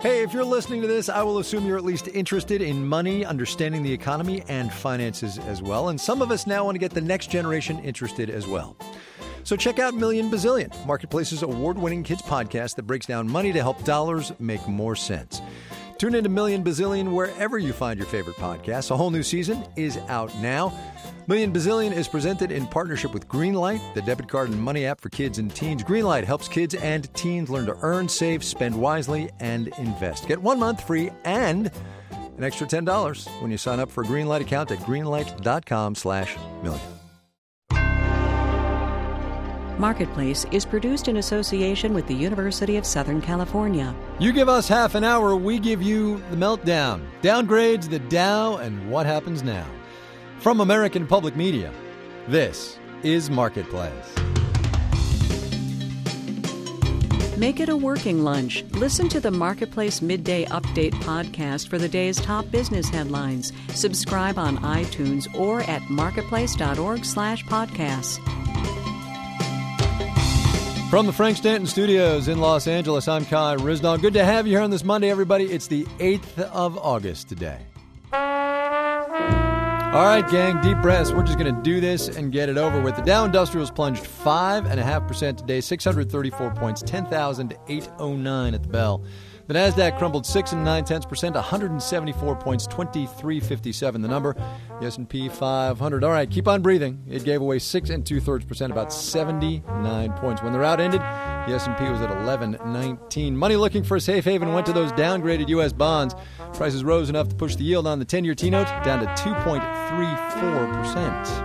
Hey, if you're listening to this, I will assume you're at least interested in money, understanding the economy, and finances as well. And some of us now want to get the next generation interested as well. So check out Million Bazillion, Marketplace's award-winning kids podcast that breaks down money to help dollars make more sense. Tune into Million Bazillion wherever you find your favorite podcasts. A whole new season is out now. Million Bazillion is presented in partnership with Greenlight, the debit card and money app for kids and teens. Greenlight helps kids and teens learn to earn, save, spend wisely, and invest. Get 1 month free and an extra $10 when you sign up for a Greenlight account at greenlight.com/million. Marketplace is produced in association with the University of Southern California. You give us half an hour, we give you the meltdown, downgrades, the Dow, and what happens now. From American Public Media, this is Marketplace. Make it a working lunch. Listen to the Marketplace Midday Update podcast for the day's top business headlines. Subscribe on iTunes or at marketplace.org/podcasts. From the Frank Stanton Studios in Los Angeles, I'm Kai Ryssdal. Good to have you here on this Monday, everybody. It's the 8th of August today. All right, gang, deep breaths. We're just going to do this and get it over with. The Dow Industrials plunged 5.5% today, 634 points, 10,809 at the bell. The Nasdaq crumbled 6 9/10%, 174 points, 2357 the number. The S&P 500. All right, keep on breathing. It gave away 6 2/3%, about 79 points. When the rout ended, the S&P was at 1119. Money looking for a safe haven went to those downgraded U.S. bonds. Prices rose enough to push the yield on the 10-year T-note down to 2.34%.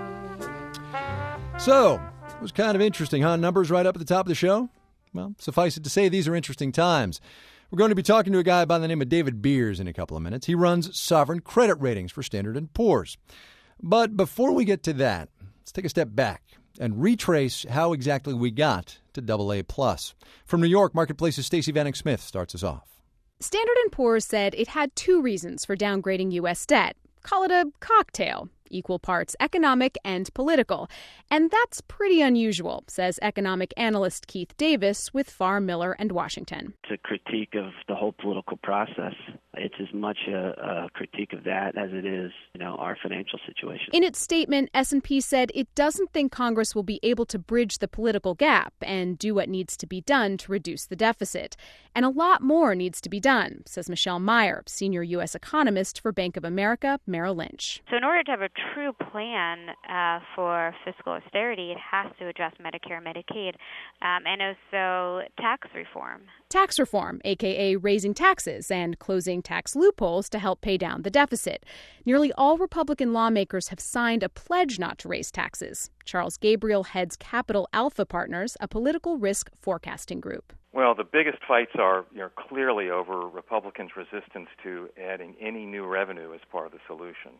So, it was kind of interesting, huh? Numbers right up at the top of the show? Well, suffice it to say, these are interesting times. We're going to be talking to a guy by the name of David Beers in a couple of minutes. He runs sovereign credit ratings for Standard & Poor's. But before we get to that, let's take a step back and retrace how exactly we got to AA+. From New York, Marketplace's Stacey Vanek Smith starts us off. Standard & Poor's said it had two reasons for downgrading U.S. debt. Call it a cocktail, equal parts economic and political. And that's pretty unusual, says economic analyst Keith Davis with Farr, Miller & Washington. It's a critique of the whole political process. It's as much a critique of that as it is, our financial situation. In its statement, S&P said it doesn't think Congress will be able to bridge the political gap and do what needs to be done to reduce the deficit. And a lot more needs to be done, says Michelle Meyer, senior U.S. economist for Bank of America, Merrill Lynch. So in order to have a true plan for fiscal austerity, it has to address Medicare and Medicaid and also tax reform. Tax reform, a.k.a. raising taxes and closing tax loopholes to help pay down the deficit. Nearly all Republican lawmakers have signed a pledge not to raise taxes. Charles Gabriel heads Capital Alpha Partners, a political risk forecasting group. Well, the biggest fights are clearly over Republicans' resistance to adding any new revenue as part of the solution.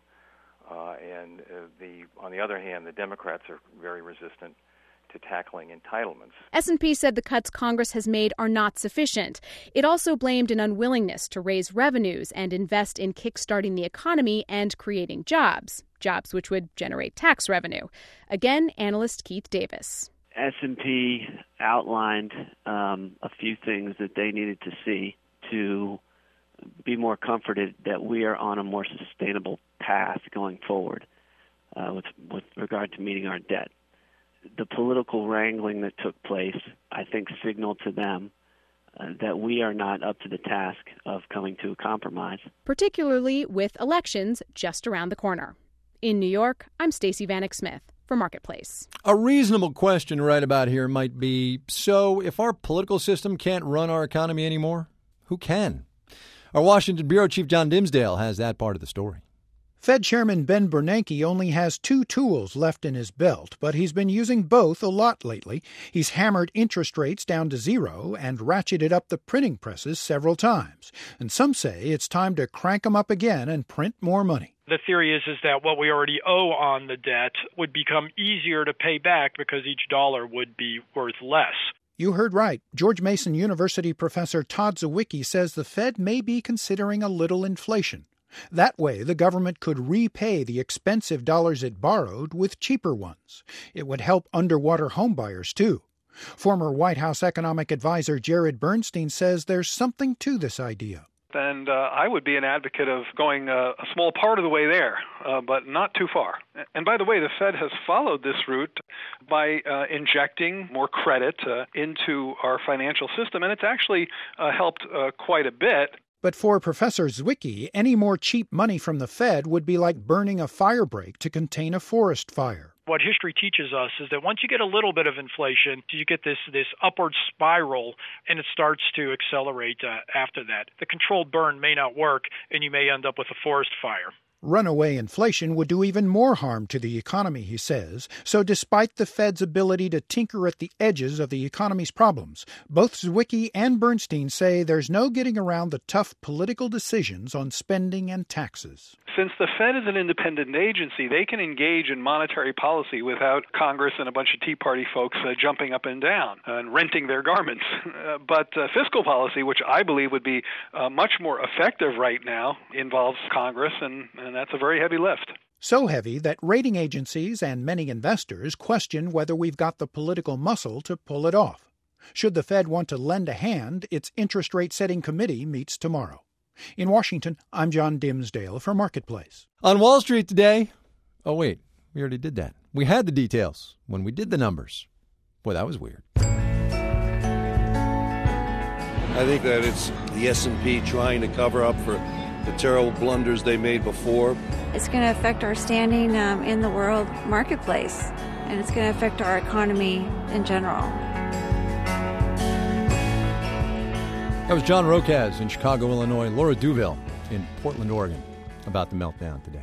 On the other hand, the Democrats are very resistant to tackling entitlements. S&P said the cuts Congress has made are not sufficient. It also blamed an unwillingness to raise revenues and invest in kickstarting the economy and creating jobs which would generate tax revenue. Again, analyst Keith Davis. S&P outlined a few things that they needed to see to be more comforted that we are on a more sustainable path going forward with regard to meeting our debt. The political wrangling that took place, I think, signaled to them that we are not up to the task of coming to a compromise. Particularly with elections just around the corner. In New York, I'm Stacey Vanek Smith for Marketplace. A reasonable question right about here might be, so if our political system can't run our economy anymore, who can? Our Washington Bureau Chief John Dimsdale has that part of the story. Fed Chairman Ben Bernanke only has two tools left in his belt, but he's been using both a lot lately. He's hammered interest rates down to zero and ratcheted up the printing presses several times. And some say it's time to crank them up again and print more money. The theory is that what we already owe on the debt would become easier to pay back because each dollar would be worth less. You heard right. George Mason University professor Todd Zywicki says the Fed may be considering a little inflation. That way, the government could repay the expensive dollars it borrowed with cheaper ones. It would help underwater homebuyers, too. Former White House economic advisor Jared Bernstein says there's something to this idea. And I would be an advocate of going a small part of the way there, but not too far. And by the way, the Fed has followed this route by injecting more credit into our financial system, and it's actually helped quite a bit. But for Professor Zwicky, any more cheap money from the Fed would be like burning a fire break to contain a forest fire. What history teaches us is that once you get a little bit of inflation, you get this upward spiral, and it starts to accelerate after that. The controlled burn may not work, and you may end up with a forest fire. Runaway inflation would do even more harm to the economy, he says. So despite the Fed's ability to tinker at the edges of the economy's problems, both Zwicky and Bernstein say there's no getting around the tough political decisions on spending and taxes. Since the Fed is an independent agency, they can engage in monetary policy without Congress and a bunch of Tea Party folks jumping up and down and renting their garments. But fiscal policy, which I believe would be much more effective right now, involves Congress, and that's a very heavy lift. So heavy that rating agencies and many investors question whether we've got the political muscle to pull it off. Should the Fed want to lend a hand, its interest rate setting committee meets tomorrow. In Washington, I'm John Dimsdale for Marketplace. On Wall Street today, oh wait, we already did that. We had the details when we did the numbers. Boy, that was weird. I think that it's the S&P trying to cover up for the terrible blunders they made before. It's going to affect our standing in the world marketplace, and it's going to affect our economy in general. That was John Roquez in Chicago, Illinois, Laura Duville in Portland, Oregon, about the meltdown today.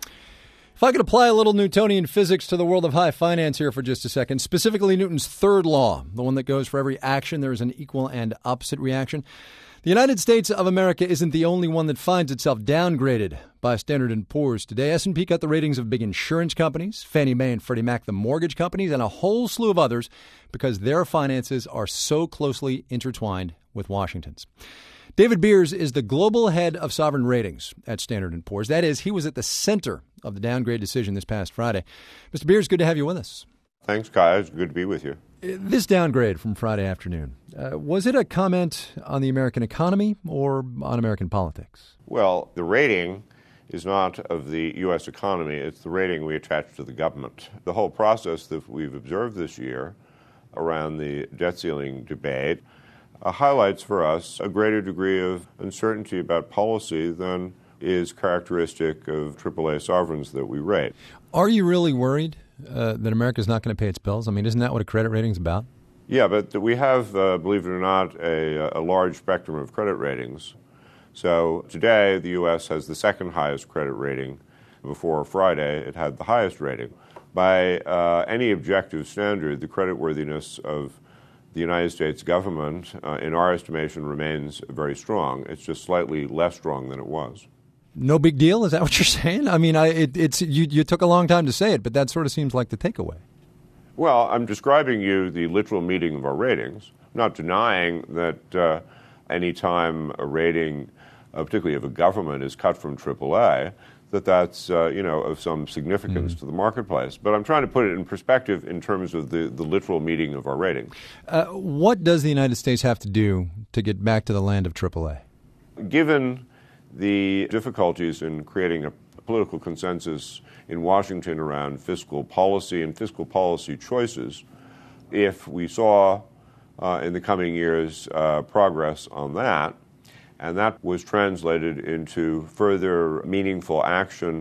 If I could apply a little Newtonian physics to the world of high finance here for just a second, specifically Newton's third law, the one that goes for every action there is an equal and opposite reaction. The United States of America isn't the only one that finds itself downgraded by Standard & Poor's today. S&P cut the ratings of big insurance companies, Fannie Mae and Freddie Mac, the mortgage companies, and a whole slew of others because their finances are so closely intertwined with Washington's. David Beers is the global head of sovereign ratings at Standard & Poor's. That is, he was at the center of the downgrade decision this past Friday. Mr. Beers, good to have you with us. Thanks, Kai. It's good to be with you. This downgrade from Friday afternoon, was it a comment on the American economy or on American politics? Well, the rating is not of the U.S. economy. It's the rating we attach to the government. The whole process that we've observed this year around the debt ceiling debate highlights for us a greater degree of uncertainty about policy than is characteristic of AAA sovereigns that we rate. Are you really worried that America's not going to pay its bills? I mean, isn't that what a credit rating is about? Yeah, but we have, believe it or not, a large spectrum of credit ratings. So today, the U.S. has the second highest credit rating. Before Friday, it had the highest rating. By any objective standard, the creditworthiness of the United States government, in our estimation, remains very strong. It's just slightly less strong than it was. No big deal? Is that what you're saying? I mean, you took a long time to say it, but that sort of seems like the takeaway. Well, I'm describing you the literal meaning of our ratings. I'm not denying that any time a rating, particularly of a government, is cut from AAA, that's of some significance to the marketplace. But I'm trying to put it in perspective in terms of the literal meaning of our ratings. What does the United States have to do to get back to the land of AAA? Given the difficulties in creating a political consensus in Washington around fiscal policy and fiscal policy choices, if we saw in the coming years progress on that, and that was translated into further meaningful action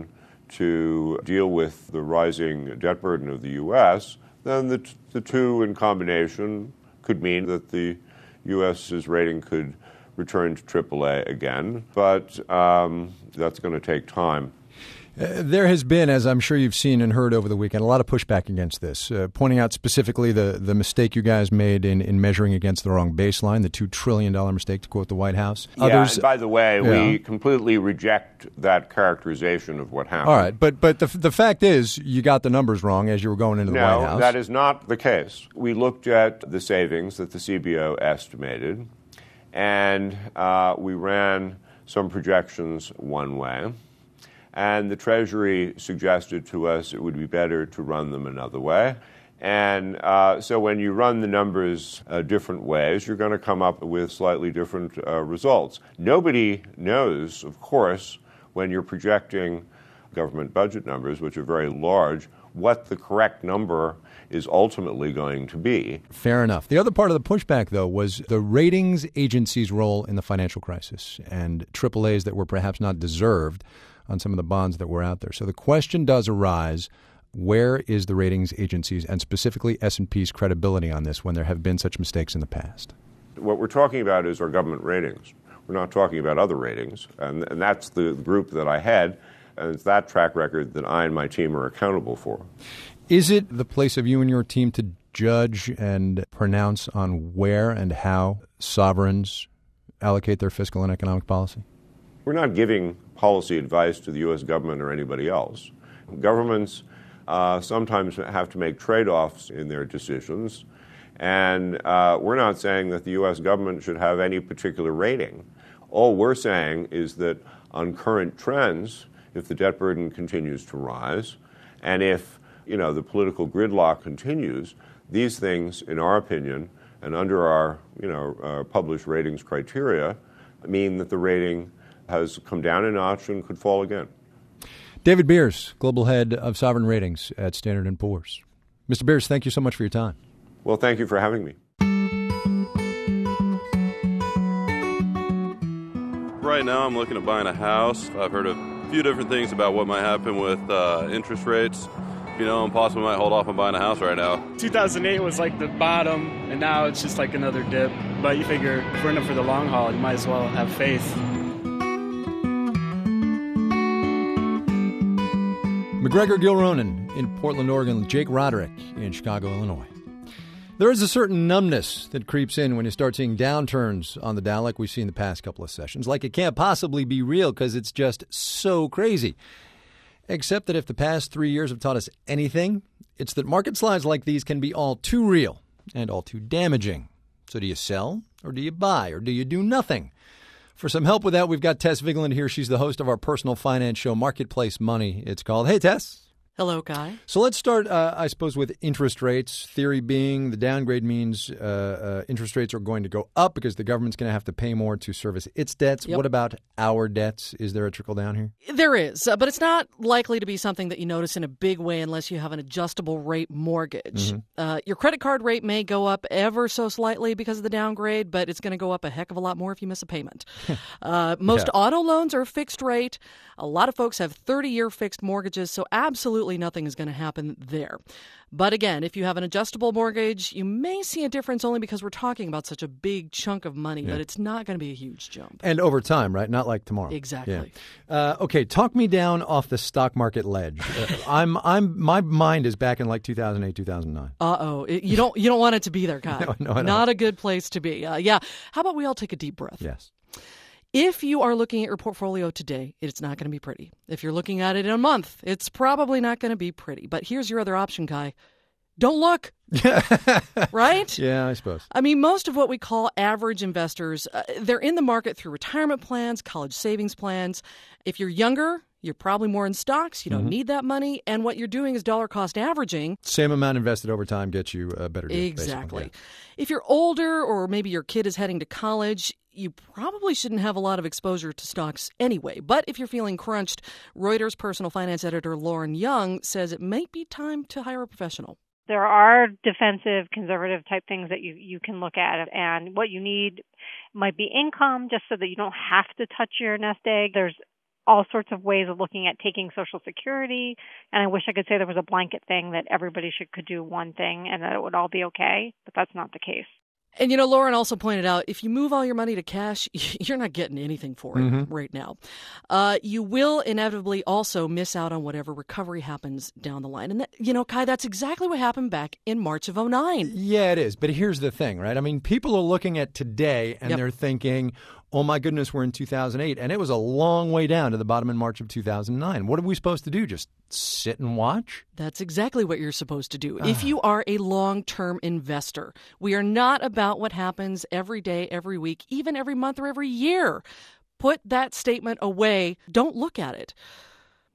to deal with the rising debt burden of the U.S., then the two in combination could mean that the U.S.'s rating could return to AAA again, but that's going to take time. There has been, as I'm sure you've seen and heard over the weekend, a lot of pushback against this, pointing out specifically the mistake you guys made in measuring against the wrong baseline, the $2 trillion mistake, to quote the White House. Others, and by the way, we completely reject that characterization of what happened. All right, but the fact is you got the numbers wrong as you were going into the White House. No, that is not the case. We looked at the savings that the CBO estimated, and we ran some projections one way. And the Treasury suggested to us it would be better to run them another way. And so when you run the numbers different ways, you're going to come up with slightly different results. Nobody knows, of course, when you're projecting government budget numbers, which are very large, what the correct number is ultimately going to be. Fair enough. The other part of the pushback, though, was the ratings agency's role in the financial crisis and AAAs that were perhaps not deserved on some of the bonds that were out there. So the question does arise, where is the ratings agency's and specifically S&P's credibility on this when there have been such mistakes in the past? What we're talking about is our government ratings. We're not talking about other ratings, and that's the group that I had, and it's that track record that I and my team are accountable for. Is it the place of you and your team to judge and pronounce on where and how sovereigns allocate their fiscal and economic policy? We're not giving policy advice to the U.S. government or anybody else. Governments sometimes have to make trade-offs in their decisions, and we're not saying that the U.S. government should have any particular rating. All we're saying is that on current trends, if the debt burden continues to rise, and if the political gridlock continues, these things, in our opinion, and under our published ratings criteria, mean that the rating has come down a notch and could fall again. David Beers, Global Head of Sovereign Ratings at Standard & Poor's. Mr. Beers, thank you so much for your time. Well, thank you for having me. Right now, I'm looking at buying a house. I've heard a few different things about what might happen with interest rates. And possibly might hold off on buying a house right now. 2008 was like the bottom, and now it's just like another dip. But you figure if we're in it for the long haul, you might as well have faith. McGregor Gilronan in Portland, Oregon, Jake Roderick in Chicago, Illinois. There is a certain numbness that creeps in when you start seeing downturns on the Dow like we've seen the past couple of sessions. Like it can't possibly be real because it's just so crazy. Except that if the past 3 years have taught us anything, it's that market slides like these can be all too real and all too damaging. So do you sell or do you buy or do you do nothing? For some help with that, we've got Tess Vigeland here. She's the host of our personal finance show, Marketplace Money, it's called. Hey, Tess. Hello, Guy. So let's start, I suppose, with interest rates. Theory being the downgrade means interest rates are going to go up because the government's going to have to pay more to service its debts. Yep. What about our debts? Is there a trickle down here? There is, but it's not likely to be something that you notice in a big way unless you have an adjustable rate mortgage. Mm-hmm. Your credit card rate may go up ever so slightly because of the downgrade, but it's going to go up a heck of a lot more if you miss a payment. Most auto loans are fixed rate. A lot of folks have 30-year fixed mortgages, so absolutely nothing is going to happen there. But again, if you have an adjustable mortgage, you may see a difference only because we're talking about such a big chunk of money, but it's not going to be a huge jump. And over time, right? Not like tomorrow. Exactly. Yeah. Okay, talk me down off the stock market ledge. My mind is back in like 2008, 2009. You don't want it to be there, Kai. No, not a good place to be. How about we all take a deep breath? Yes. If you are looking at your portfolio today, it's not going to be pretty. If you're looking at it in a month, it's probably not going to be pretty. But here's your other option, Kai. Don't look. Right? Yeah, I suppose. I mean, most of what we call average investors, they're in the market through retirement plans, college savings plans. If you're younger, you're probably more in stocks. You don't need that money. And what you're doing is dollar cost averaging. Same amount invested over time gets you a better deal. Exactly. Yeah. If you're older or maybe your kid is heading to college, you probably shouldn't have a lot of exposure to stocks anyway. But if you're feeling crunched, Reuters personal finance editor Lauren Young says it might be time to hire a professional. There are defensive, conservative type things that you can look at, and what you need might be income just so that you don't have to touch your nest egg. There's all sorts of ways of looking at taking Social Security, and I wish I could say there was a blanket thing that everybody could do one thing and that it would all be okay, but that's not the case. And, Lauren also pointed out, if you move all your money to cash, you're not getting anything for it right now. You will inevitably also miss out on whatever recovery happens down the line. And, Kai, that's exactly what happened back in March of 2009. Yeah, it is. But here's the thing, right? I mean, people are looking at today and they're thinking, oh, my goodness, we're in 2008. And it was a long way down to the bottom in March of 2009. What are we supposed to do? Just sit and watch? That's exactly what you're supposed to do. If you are a long-term investor, we are not about what happens every day, every week, even every month or every year. Put that statement away. Don't look at it.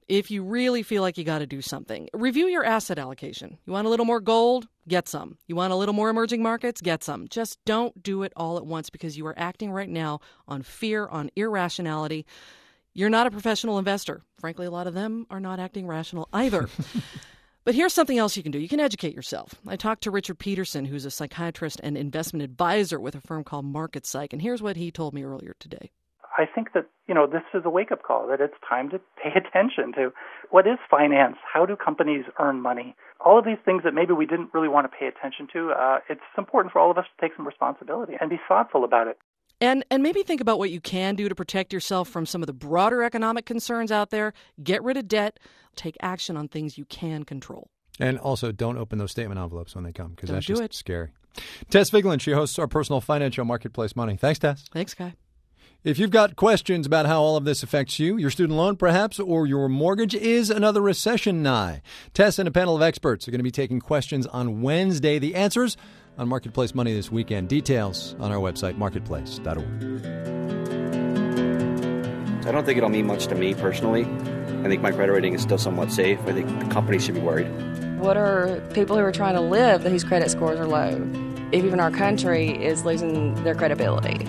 if you really feel like you got to do something. Review your asset allocation. You want a little more gold? Get some. You want a little more emerging markets? Get some. Just don't do it all at once because you are acting right now on fear, on irrationality. You're not a professional investor. Frankly, a lot of them are not acting rational either. But here's something else you can do. You can educate yourself. I talked to Richard Peterson, who's a psychiatrist and investment advisor with a firm called Market Psych, and here's what he told me earlier today. I think that, this is a wake-up call, that it's time to pay attention to what is finance, how do companies earn money, all of these things that maybe we didn't really want to pay attention to. It's important for all of us to take some responsibility and be thoughtful about it. And maybe think about what you can do to protect yourself from some of the broader economic concerns out there. Get rid of debt. Take action on things you can control. And also, don't open those statement envelopes when they come, because that's just scary. Tess Vigeland, she hosts our personal financial Marketplace Money. Thanks, Tess. Thanks, Guy. If you've got questions about how all of this affects you, your student loan perhaps, or your mortgage, is another recession nigh? Tess and a panel of experts are going to be taking questions on Wednesday. The answers on Marketplace Money this weekend. Details on our website, marketplace.org. I don't think it'll mean much to me personally. I think my credit rating is still somewhat safe. I think the company should be worried. What are people who are trying to live whose credit scores are low? If even our country is losing their credibility.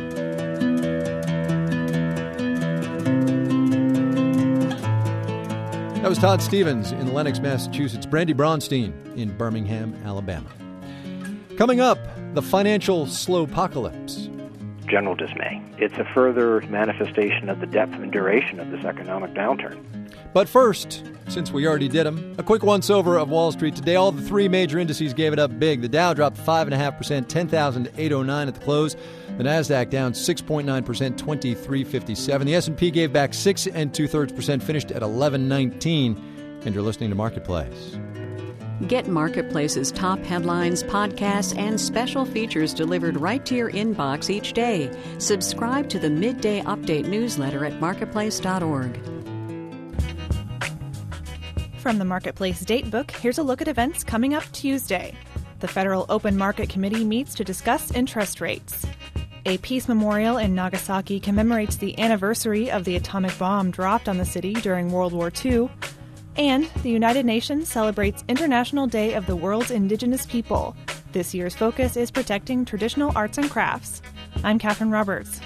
That was Todd Stevens in Lenox, Massachusetts. Brandy Braunstein in Birmingham, Alabama. Coming up, the financial slowpocalypse. General dismay. It's a further manifestation of the depth and duration of this economic downturn. But first, since we already did them, a quick once-over of Wall Street today. All the three major indices gave it up big. The Dow dropped 5.5%, 10,809 at the close. The Nasdaq down 6.9%, 2357. The S&P gave back 6 2/3%, finished at 1119. And you're listening to Marketplace. Get Marketplace's top headlines, podcasts, and special features delivered right to your inbox each day. Subscribe to the Midday Update newsletter at marketplace.org. From the Marketplace Datebook, here's a look at events coming up Tuesday. The Federal Open Market Committee meets to discuss interest rates. A peace memorial in Nagasaki commemorates the anniversary of the atomic bomb dropped on the city during World War II. And the United Nations celebrates International Day of the World's Indigenous People. This year's focus is protecting traditional arts and crafts. I'm Catherine Roberts.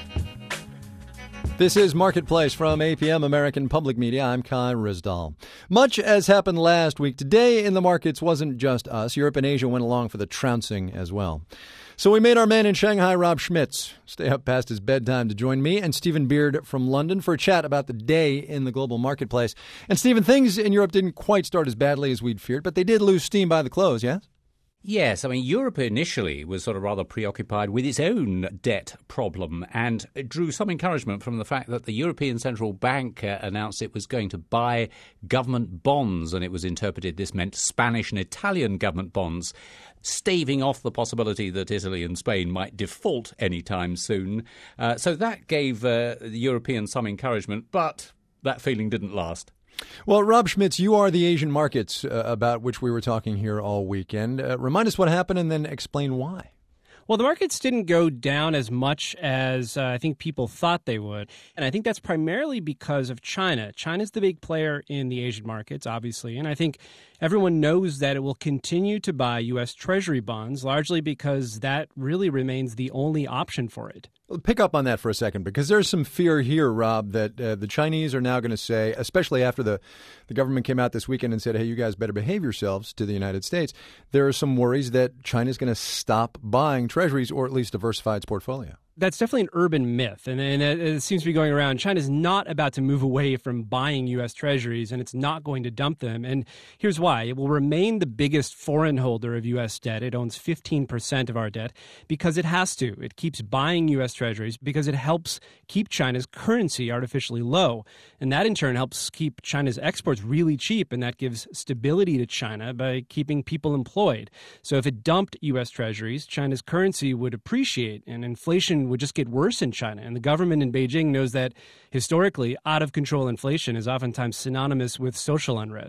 This is Marketplace from APM American Public Media. I'm Kai Rizdal. Much as happened last week, today in the markets wasn't just us. Europe and Asia went along for the trouncing as well. So we made our man in Shanghai, Rob Schmitz, stay up past his bedtime to join me and Stephen Beard from London for a chat about the day in the global marketplace. And Stephen, things in Europe didn't quite start as badly as we'd feared, but they did lose steam by the close, yes? Yes, I mean, Europe initially was sort of rather preoccupied with its own debt problem and it drew some encouragement from the fact that the European Central Bank announced it was going to buy government bonds, and it was interpreted this meant Spanish and Italian government bonds, staving off the possibility that Italy and Spain might default anytime soon. So that gave the Europeans some encouragement, but that feeling didn't last. Well, Rob Schmitz, you are the Asian markets about which we were talking here all weekend. Remind us what happened and then explain why. Well, the markets didn't go down as much as I think people thought they would. And I think that's primarily because of China. China's the big player in the Asian markets, obviously. And I think everyone knows that it will continue to buy U.S. Treasury bonds, largely because that really remains the only option for it. Pick up on that for a second, because there's some fear here, Rob, that the Chinese are now going to say, especially after the government came out this weekend and said, hey, you guys better behave yourselves to the United States. There are some worries that China's going to stop buying treasuries or at least diversify its portfolio. That's definitely an urban myth, and it seems to be going around. China's not about to move away from buying U.S. treasuries, and it's not going to dump them. And here's why. It will remain the biggest foreign holder of U.S. debt. It owns 15% of our debt because it has to. It keeps buying U.S. treasuries because it helps keep China's currency artificially low. And that, in turn, helps keep China's exports really cheap, and that gives stability to China by keeping people employed. So if it dumped U.S. treasuries, China's currency would appreciate, and inflation would just get worse in China. And the government in Beijing knows that historically, out-of-control inflation is oftentimes synonymous with social unrest.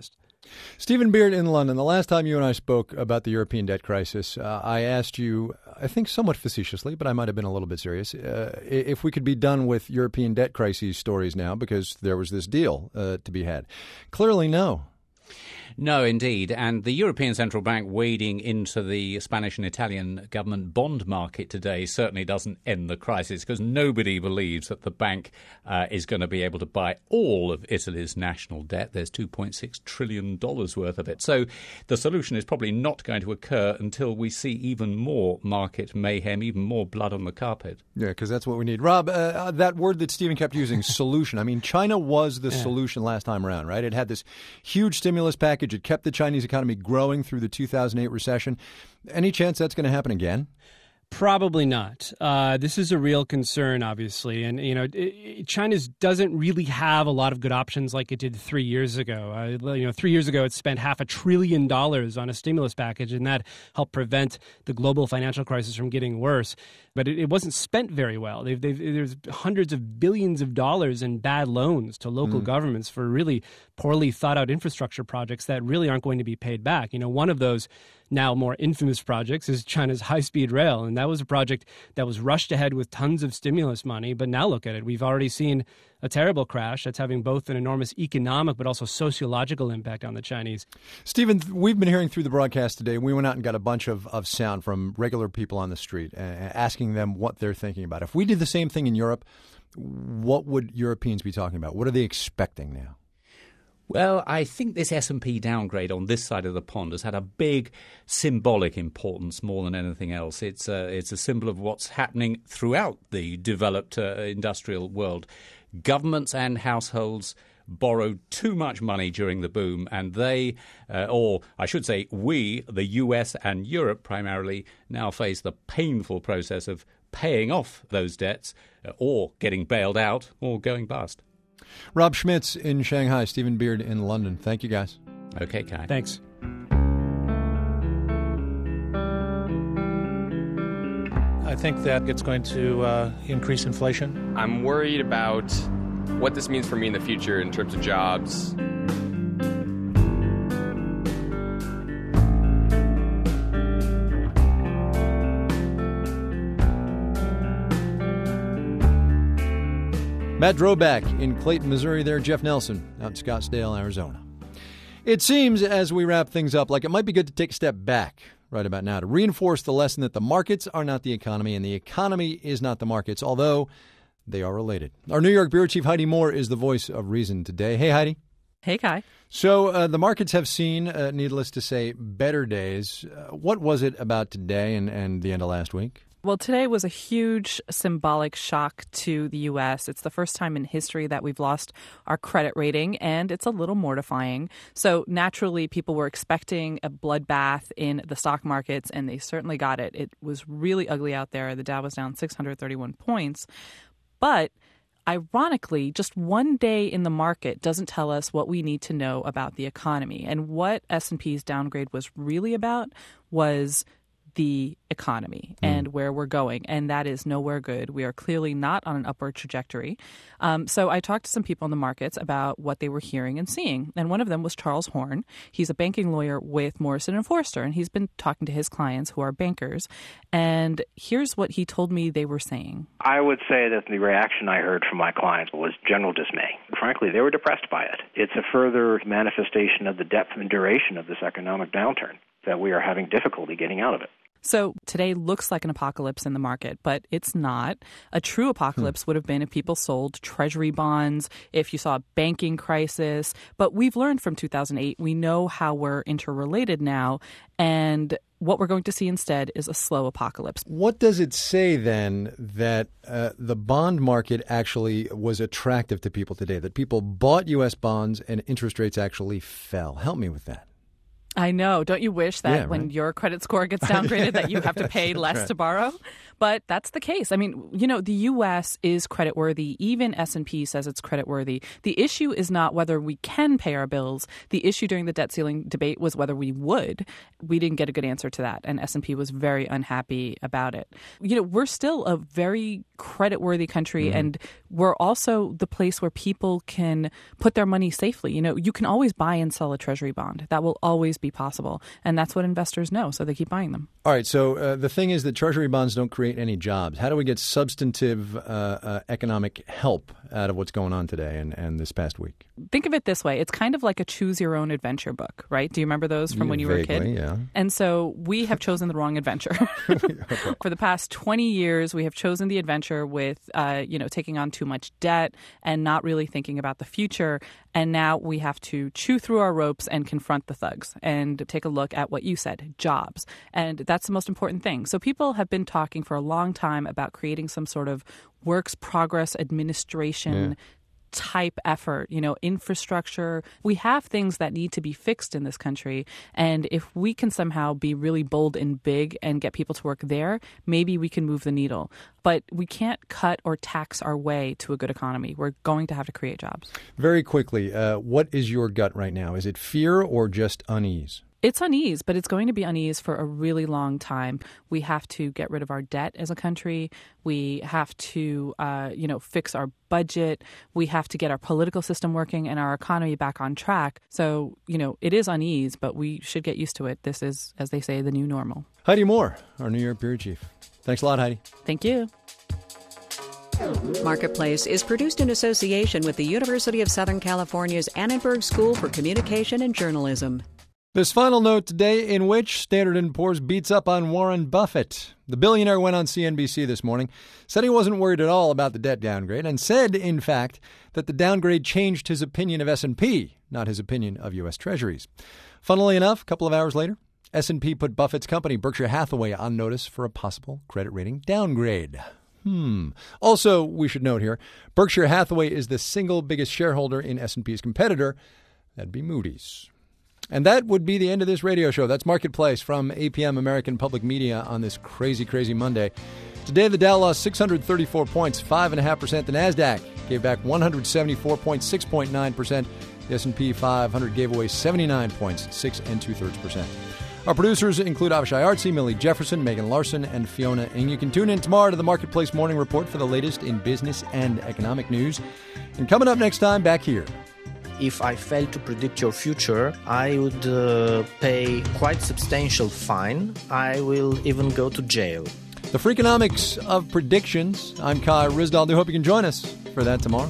Stephen Beard in London. The last time you and I spoke about the European debt crisis, I asked you, I think somewhat facetiously, but I might have been a little bit serious, if we could be done with European debt crises stories now because there was this deal to be had. Clearly, no. No, indeed. And the European Central Bank wading into the Spanish and Italian government bond market today certainly doesn't end the crisis because nobody believes that the bank is going to be able to buy all of Italy's national debt. There's $2.6 trillion worth of it. So the solution is probably not going to occur until we see even more market mayhem, even more blood on the carpet. Yeah, because that's what we need. Rob, that word that Stephen kept using, solution. I mean, China was the solution last time around, right? It had this huge stimulus package. It kept the Chinese economy growing through the 2008 recession. Any chance that's going to happen again? Probably not. This is a real concern, obviously. And, China doesn't really have a lot of good options like it did 3 years ago. 3 years ago, it spent $500 billion on a stimulus package, and that helped prevent the global financial crisis from getting worse. But it wasn't spent very well. There's hundreds of billions of dollars in bad loans to local governments for really poorly thought out infrastructure projects that really aren't going to be paid back. One of those now more infamous projects is China's high-speed rail. And that was a project that was rushed ahead with tons of stimulus money. But now look at it. We've already seen a terrible crash that's having both an enormous economic but also sociological impact on the Chinese. Stephen, we've been hearing through the broadcast today. We went out and got a bunch of sound from regular people on the street asking them what they're thinking about. If we did the same thing in Europe, what would Europeans be talking about? What are they expecting now? Well, I think this S&P downgrade on this side of the pond has had a big symbolic importance more than anything else. It's a symbol of what's happening throughout the developed industrial world. Governments and households borrowed too much money during the boom, and they, or I should say we, the US and Europe primarily, now face the painful process of paying off those debts or getting bailed out or going bust. Rob Schmitz in Shanghai, Stephen Beard in London. Thank you, guys. Okay, Kai. Thanks. I think that it's going to increase inflation. I'm worried about what this means for me in the future in terms of jobs. Matt Droback in Clayton, Missouri there. Jeff Nelson out in Scottsdale, Arizona. It seems, as we wrap things up, like it might be good to take a step back right about now to reinforce the lesson that the markets are not the economy and the economy is not the markets, although they are related. Our New York Bureau Chief Heidi Moore is the voice of reason today. Hey, Heidi. Hey, Kai. So the markets have seen, needless to say, better days. What was it about today and the end of last week? Well, today was a huge symbolic shock to the U.S. It's the first time in history that we've lost our credit rating, and it's a little mortifying. So naturally, people were expecting a bloodbath in the stock markets, and they certainly got it. It was really ugly out there. The Dow was down 631 points. But ironically, just one day in the market doesn't tell us what we need to know about the economy. And what S&P's downgrade was really about was the economy and where we're going. And that is nowhere good. We are clearly not on an upward trajectory. So I talked to some people in the markets about what they were hearing and seeing. And one of them was Charles Horn. He's a banking lawyer with Morrison & Foerster, and he's been talking to his clients who are bankers. And here's what he told me they were saying. I would say that the reaction I heard from my clients was general dismay. Frankly, they were depressed by it. It's a further manifestation of the depth and duration of this economic downturn, that we are having difficulty getting out of it. So today looks like an apocalypse in the market, but it's not. A true apocalypse would have been if people sold treasury bonds, if you saw a banking crisis. But we've learned from 2008, we know how we're interrelated now, and what we're going to see instead is a slow apocalypse. What does it say then that the bond market actually was attractive to people today, that people bought U.S. bonds and interest rates actually fell? Help me with that. I know. Don't you wish that when your credit score gets downgraded that you have to pay less to borrow? But that's the case. I mean, the U.S. is creditworthy. Even S&P says it's creditworthy. The issue is not whether we can pay our bills. The issue during the debt ceiling debate was whether we would. We didn't get a good answer to that, and S&P was very unhappy about it. We're still a very creditworthy country, and we're also the place where people can put their money safely. You can always buy and sell a treasury bond. That will always be possible, and that's what investors know, so they keep buying them. All right, so the thing is that treasury bonds don't create any jobs. How do we get substantive economic help out of what's going on today and this past week? Think of it this way. It's kind of like a choose your own adventure book, right? Do you remember those from when you were a kid? Yeah. And so we have chosen the wrong adventure. For the past 20 years, we have chosen the adventure with, taking on too much debt and not really thinking about the future. And now we have to chew through our ropes and confront the thugs and take a look at what you said, jobs. And that's the most important thing. So people have been talking for a long time about creating some sort of works progress administration type effort, infrastructure. We have things that need to be fixed in this country. And if we can somehow be really bold and big and get people to work there, maybe we can move the needle. But we can't cut or tax our way to a good economy. We're going to have to create jobs. Very quickly, what is your gut right now? Is it fear or just unease? It's unease, but it's going to be unease for a really long time. We have to get rid of our debt as a country. We have to, fix our budget. We have to get our political system working and our economy back on track. So, it is unease, but we should get used to it. This is, as they say, the new normal. Heidi Moore, our New York Bureau Chief. Thanks a lot, Heidi. Thank you. Marketplace is produced in association with the University of Southern California's Annenberg School for Communication and Journalism. This final note today in which Standard & Poor's beats up on Warren Buffett. The billionaire went on CNBC this morning, said he wasn't worried at all about the debt downgrade, and said, in fact, that the downgrade changed his opinion of S&P, not his opinion of U.S. Treasuries. Funnily enough, a couple of hours later, S&P put Buffett's company, Berkshire Hathaway, on notice for a possible credit rating downgrade. Also, we should note here, Berkshire Hathaway is the single biggest shareholder in S&P's competitor. That'd be Moody's. And that would be the end of this radio show. That's Marketplace from APM American Public Media on this crazy, crazy Monday. Today, the Dow lost 634 points, 5.5%. The NASDAQ gave back 174.6.9%. The S&P 500 gave away 79 points, 6.2%. Our producers include Avishai Artsy, Millie Jefferson, Megan Larson, and Fiona Ng. You can tune in tomorrow to the Marketplace Morning Report for the latest in business and economic news. And coming up next time, back here. If I fail to predict your future, I would pay quite substantial fine. I will even go to jail. The Freakonomics of Predictions. I'm Kai Ryssdal. I hope you can join us for that tomorrow.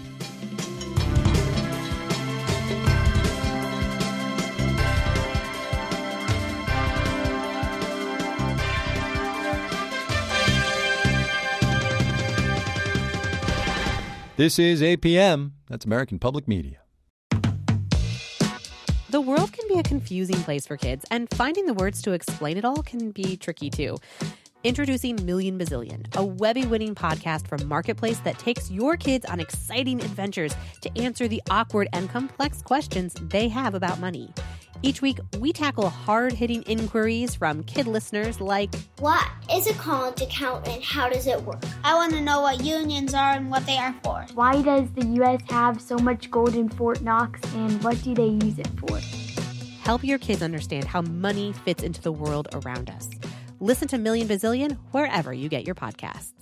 This is APM. That's American Public Media. The world can be a confusing place for kids, and finding the words to explain it all can be tricky too. Introducing Million Bazillion, a Webby-winning podcast from Marketplace that takes your kids on exciting adventures to answer the awkward and complex questions they have about money. Each week, we tackle hard-hitting inquiries from kid listeners like, what is a college account and how does it work? I want to know what unions are and what they are for. Why does the U.S. have so much gold in Fort Knox and what do they use it for? Help your kids understand how money fits into the world around us. Listen to Million Bazillion wherever you get your podcasts.